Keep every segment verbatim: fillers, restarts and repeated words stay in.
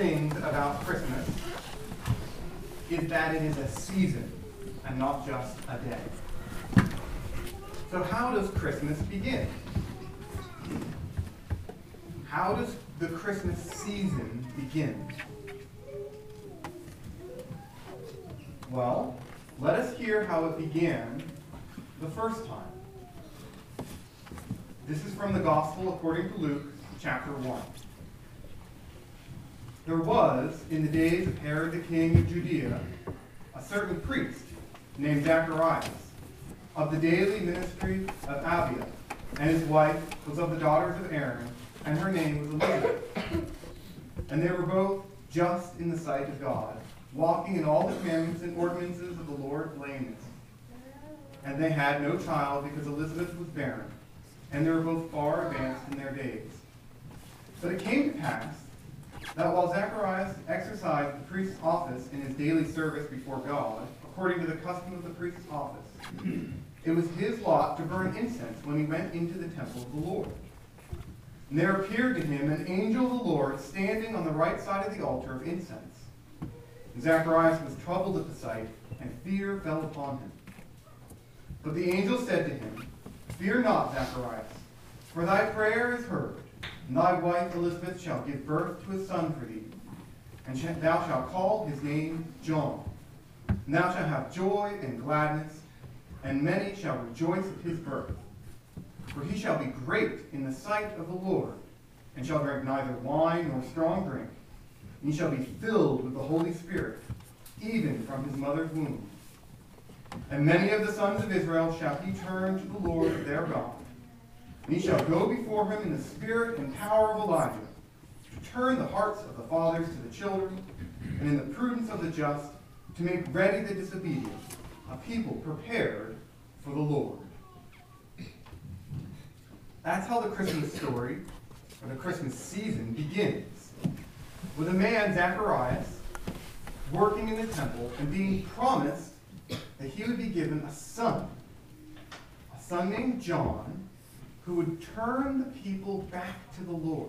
things about Christmas is that it is a season and not just a day. So how does Christmas begin? How does the Christmas season begin? Well, let us hear how it began the first time. This is from the Gospel according to Luke, chapter one. There was, in the days of Herod the king of Judea, a certain priest named Zacharias, of the daily ministry of Abia, and his wife was of the daughters of Aaron, and her name was Elizabeth. And they were both just in the sight of God, walking in all the commandments and ordinances of the Lord blameless. And they had no child because Elizabeth was barren, and they were both far advanced in their days. But it came to pass that while Zacharias exercised the priest's office in his daily service before God, according to the custom of the priest's office, it was his lot to burn incense when he went into the temple of the Lord. And there appeared to him an angel of the Lord standing on the right side of the altar of incense. And Zacharias was troubled at the sight, and fear fell upon him. But the angel said to him, "Fear not, Zacharias, for thy prayer is heard, and thy wife Elizabeth shall give birth to a son for thee, and thou shalt call his name John. And thou shalt have joy and gladness, and many shall rejoice at his birth. For he shall be great in the sight of the Lord, and shall drink neither wine nor strong drink, and he shall be filled with the Holy Spirit, even from his mother's womb. And many of the sons of Israel shall he turn to the Lord their God. And he shall go before him in the spirit and power of Elijah, to turn the hearts of the fathers to the children, and in the prudence of the just, to make ready the disobedient, a people prepared for the Lord." That's how the Christmas story, or the Christmas season, begins. With a man, Zacharias, working in the temple and being promised that he would be given a son, a son named John, who would turn the people back to the Lord.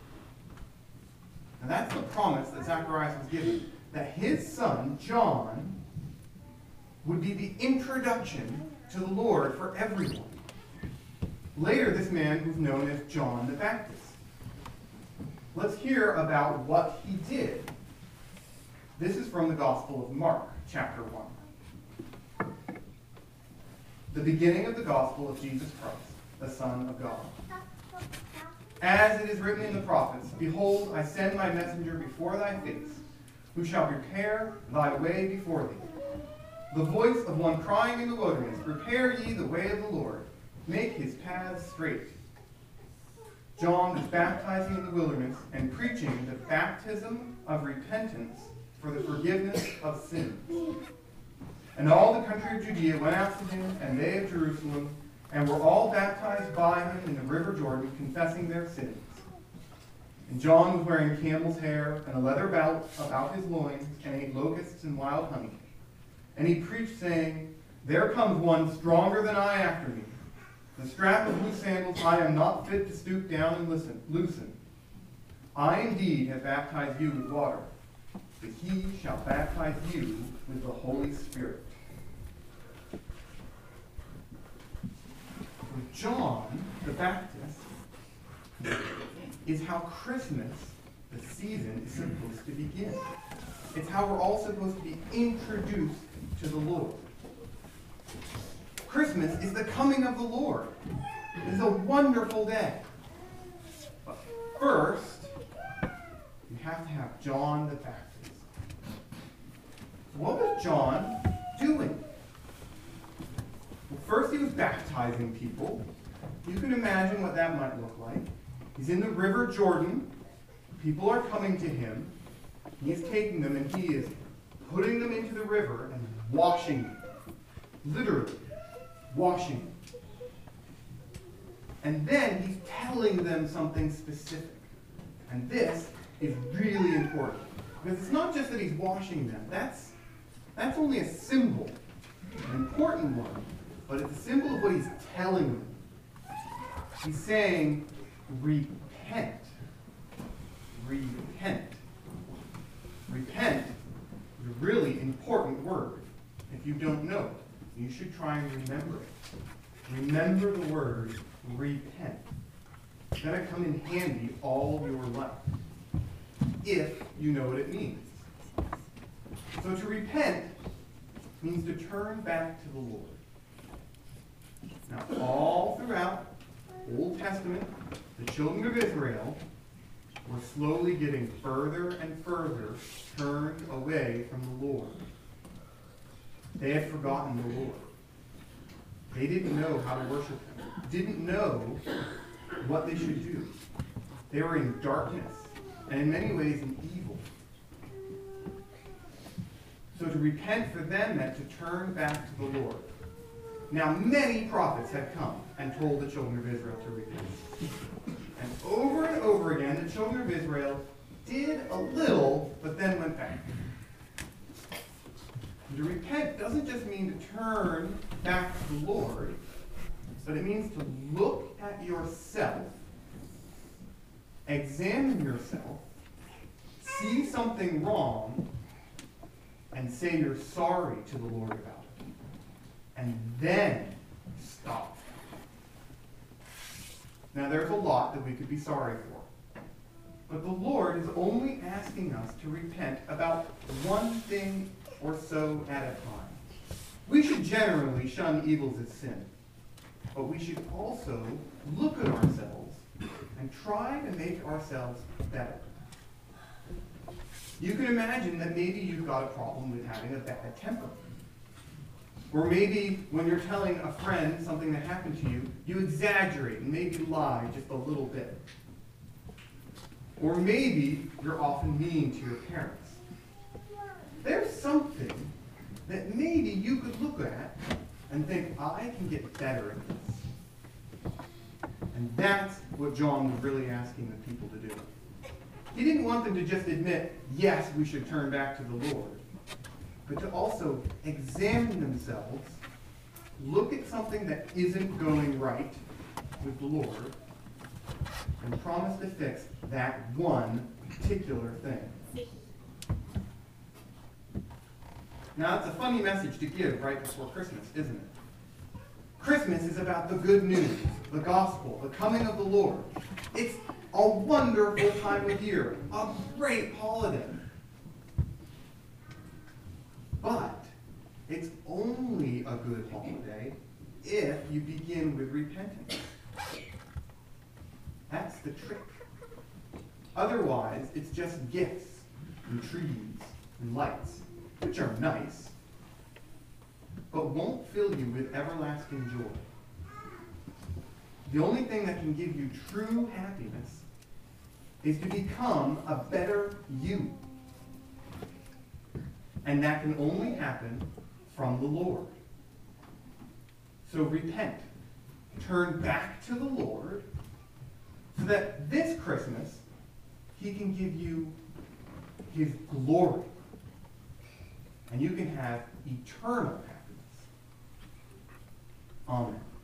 And that's the promise that Zacharias was given, that his son, John, would be the introduction to the Lord for everyone. Later, this man was known as John the Baptist. Let's hear about what he did. This is from the Gospel of Mark, chapter one. The beginning of the Gospel of Jesus Christ, the Son of God. As it is written in the prophets, "Behold, I send my messenger before thy face, who shall prepare thy way before thee. The voice of one crying in the wilderness, Prepare ye the way of the Lord, make his paths straight." John was baptizing in the wilderness and preaching the baptism of repentance for the forgiveness of sins. And all the country of Judea went out to him, and they of Jerusalem, and were all baptized by him in the river Jordan, confessing their sins. And John was wearing camel's hair and a leather belt about his loins, and ate locusts and wild honey. And he preached, saying, "There comes one stronger than I after me, the strap of whose sandals I am not fit to stoop down and listen, loosen. I indeed have baptized you with water, but he shall baptize you with the Holy Spirit." For John the Baptist is how Christmas, the season, is supposed to begin. It's how we're all supposed to be introduced to the Lord. Christmas is the coming of the Lord. It is a wonderful day. But first, you have to have John the Baptist. So what was John doing? Well, first he was baptizing people. You can imagine what that might look like. He's in the river Jordan. People are coming to him. He is taking them and he is putting them into the river and washing them. Literally, washing them. And then he's telling them something specific. And this is really important. Because it's not just that he's washing them. That's, that's only a symbol, an important one. But it's a symbol of what he's telling them. He's saying, repent. Repent. don't know it. You should try and remember it. Remember the word repent. It's going to come in handy all your life, if you know what it means. So to repent means to turn back to the Lord. Now, all throughout Old Testament, the children of Israel were slowly getting further and further turned away from the Lord. They had forgotten the Lord. They didn't know how to worship him, didn't know what they should do. They were in darkness, and in many ways in evil. So to repent for them meant to turn back to the Lord. Now many prophets had come and told the children of Israel to repent. And over and over again, the children of Israel did a little, but then went back. And to repent doesn't just mean to turn back to the Lord, but it means to look at yourself, examine yourself, see something wrong, and say you're sorry to the Lord about it. And then stop. Now, there's a lot that we could be sorry for. But the Lord is only asking us to repent about one thing or so at a time. We should generally shun evils as sin. But we should also look at ourselves and try to make ourselves better. You can imagine that maybe you've got a problem with having a bad temper. Or maybe when you're telling a friend something that happened to you, you exaggerate and maybe lie just a little bit. Or maybe you're often mean to your parents. There's something that maybe you could look at and think, I can get better at this. And that's what John was really asking the people to do. He didn't want them to just admit, yes, we should turn back to the Lord, but to also examine themselves, look at something that isn't going right with the Lord, and promise to fix that one particular thing. Now, it's a funny message to give right before Christmas, isn't it? Christmas is about the good news, the gospel, the coming of the Lord. It's a wonderful time of year, a great holiday. But it's only a good holiday if you begin with repentance. That's the trick. Otherwise, it's just gifts and trees and lights, which are nice, but won't fill you with everlasting joy. The only thing that can give you true happiness is to become a better you. And that can only happen from the Lord. So repent. Turn back to the Lord so that this Christmas he can give you his glory. And you can have eternal happiness. Amen.